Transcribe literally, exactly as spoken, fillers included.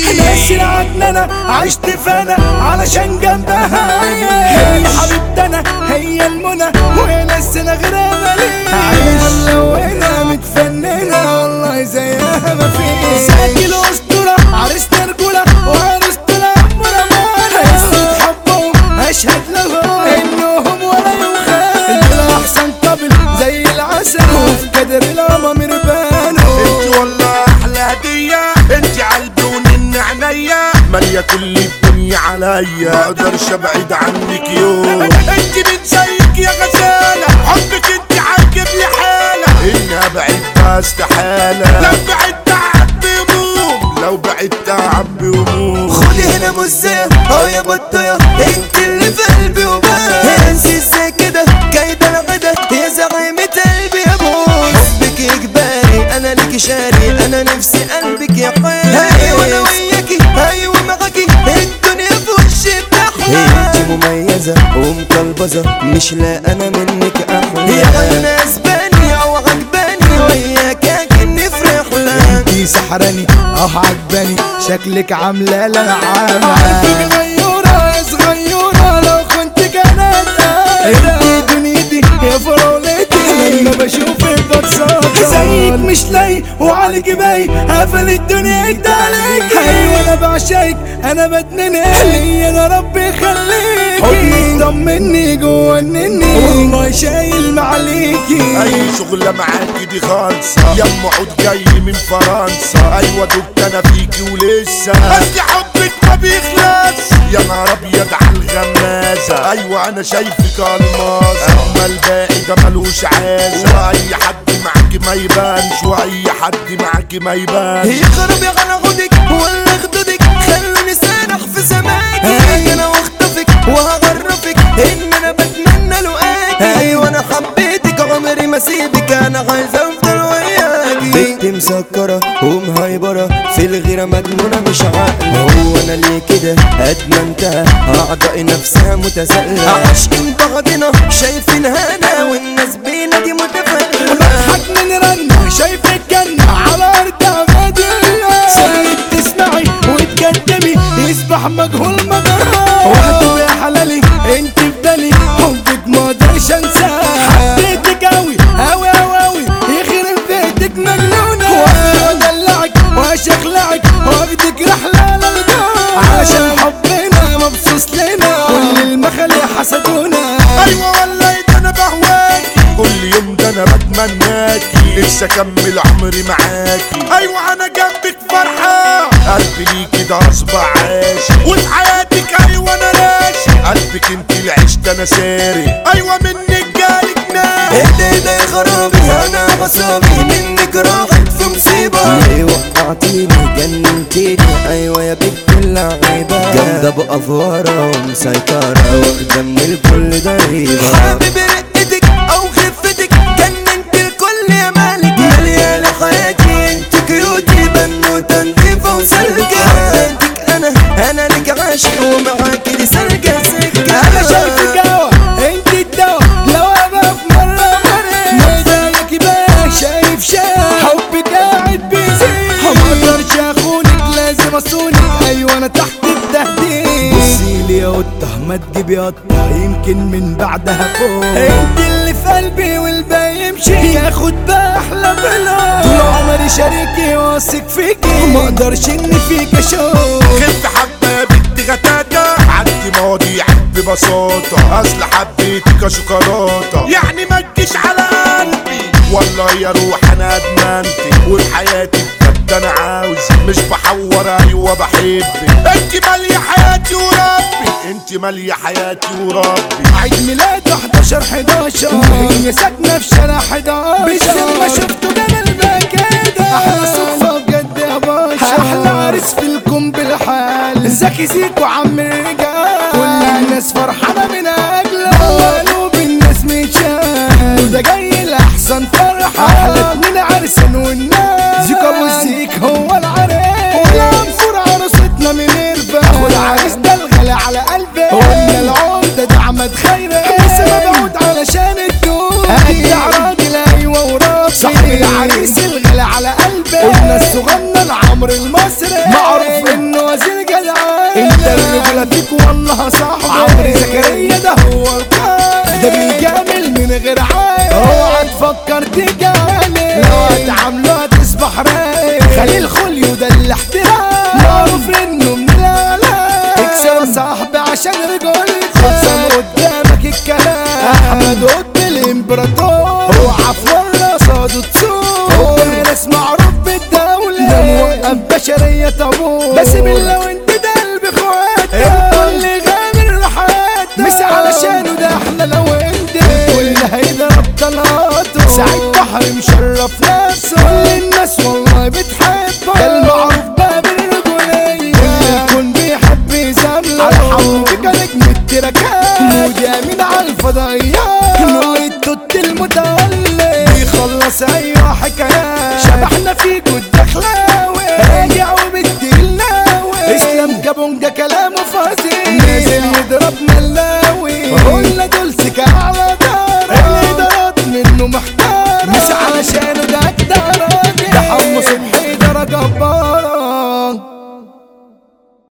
ناسي العجننة عشت فانا علشان جنبها هي حبيبتنا هي المنى وهي نسنا غيرها ليه عايش ملونة متفننة والله زيها مفيش ساكي الأسطورة عرسنا رجولة وعرسنا عمرنا ما قصة حبهم أشهد لهم إنهم ولا يخان دول أحسن طبل زي العسل وفي كدر الأمامير بانوا انت والله أحلى هدية انت عالبي ونن عينيا مالية كل الدنيا عليا ما اقدرش ابعد عنك يوم انت من زيك يا غزالة حبك انت عاجب لي حالة اني ابعد استحالة لو بعدت عبي هموم لو بعدت عبي هموم خدي هنا مزية اه يا بطية انت اللي في قلبي وبس انسي ازاي كده كايدة العدا يا زعيمة قلبي يا بوس حبك اجباري انا ليكي شاري انا نفسي قلبك يا حالي ايوه انا وياكي ايوه معاكي الدنيا في وشي بتحلى انت مميزة ومقلبزة مش لا انا منك احلى يا انا اسباني او عجباني وياك اكني في رحلة انتي سحراني اه عجباني شكلك عاملة لنا عامة عارفك غيورة يا صغيرة لو كنت كانت انتي دنيتي يا فراولتي لما بشوفك بتصدق زيك مش لاقي وعليكي باي قفل الدنيا اجدى عليك ايوه انا بعشقك انا بدمنك ليا انا ربي يخليكي حضنك طمني جوه النني والله شايل معليكي اي شغلة معاكي دي خالصة يا ام عود جاي من فرنسا ايوه دكت انا فيكي ولسه اصل حبك ما بيخلص يا نهار ابيض عالغمازة ايوه انا شايفك الماظة اما الباقي ده ملوش عازة واي حد معاكي ما يبانش واي حد معاكي ما يبانش يخرب يا غلا خدك ولا خدودك خلوني سارح في سماكي انا واخطفك وهغرفك ان انا بتمنى لقاكي ايوه انا حبيتك عمري ما سيبك انا عايزه افضل وياكي بنت مسكره ومهيبره في الغيره مجنونه مش عاقله هو انا ليه كده ادمنتها اعضائي نفسها متسائله عاشقين بعضنا شايفين هنا والناس بينا دي متفائله بضحك من رنة شايف الجنة على أرض عباد الله سايب تسمعي وتقدمي يسبح مجهول مجرى وحده يا حلالي انت في بالي حبك ما اقدرش انساه حبيتك اوي اوي اوي اوي يخرب بيتك مجنونة وادلعك واشخلعك واخدك رحلة للجو عشان حبنا مبسوط لنا كل المخالي حسدونا ايوه والله ده انا بهواكي كل يوم ده انا بتمناكي نفسي اكمل عمري معاكي ايوه انا جنبك فرحة قلبي ليكي ده اصبع عاشق وفي حياتك ايوه انا راشق قلبك انت اللي عشت انا ساري ايوه منك جاي جنان ايه ده يا خرابي انا بصابي منك راحت في مصيبة ليه وقعتيني جننتيني ايوه يا بنت اللعيبة جامدة بأفوارة ومسيطرة واخدة من الكل ضريبة حبيبي رقتك او خفتك جننت الكل يا مالك مليانة حياتي انت كيوتي بنوتة نضيفة وسلكة حبيتك انا انا لك عاشق ومعاكي دي سلكة سكة انا شايفك هوا انت الدوا لو ابقى في مرة مرة مزاجك يبقى شايف شايف حبك قاعد بيزيد مقدرش اخونك لازم اصونك ايوه انا تحت التهديد بصيلي يا قطة ما تجيبي قطة يمكن من بعدها فوق انت اللي في قلبي والباقي يمشي ياخد بقى احلى بلا طول عمري شريكي واثق فيكي ما اقدرش ان فيك اشوف خف حبة يا بنت غتاتة عندي مواضيعك ببساطة اصل حبيتك شوكولاتة يعني ما تجيش على قلبي والله يا روح انا ادمنتك وفي حياتي بجد انا عاوز مش بحور ايوه بحبك انت مالية حياتي وربي انت مالية حياتي وربي عيد ميلاد حداشر حداشر هي ساكنة في شارع حداشر بالسن ما شفته جمال بقى كده احلى صدفة بجد يا باشا احلى عريس في الكون بالحال زكي زيكو عم الرجال كل الناس فرحانة من اجله وقلوب الناس متشال وده جاي لأحسن فرحة احلى اتنين عرسان والناس زيكو ابو الزيك هو العريس والعنفور عروستنا من الباب والعريس ده الغالي على قلبي قلنا العمدة ده عمد خيري بس مبعود علشان الدود اجدع راجل ايوه وراسي صاحب العريس الغالي على قلبي قلنا الصغنن العمر المصري معروف انه ولا فيك والله صاحبي. عمرو زكريا ده هو القائد، ده بيجامل من غير عيب. اوعى تفكر تجامل، لو هتعامله هتصبح رايق. خليل خليو ده الاحترام، معروف انه من الالام. اكسب صاحبي عشان رجولتك، خلصان قدامك الكلام. احمد قد الامبراطور، اوعى في مره صاده تسوق. هو ناس معروف بالدوله، ده موقف بشريه طابور. بس بالله وانت ده قلب اخواتك، الكل غامر لحياتك. مش علشانه ده احنا لو انت واللي هيضرب طلاته. سعيد بحر مشرف نفسه، كل الناس والله بتحبه. ده المعروف باب الرجوليه، كل الكون بيحب يزامله. على حبك نجم التراكات، مودي امين على الفضائيات. نور التوت المتولي بيخلص ايوه حكايات.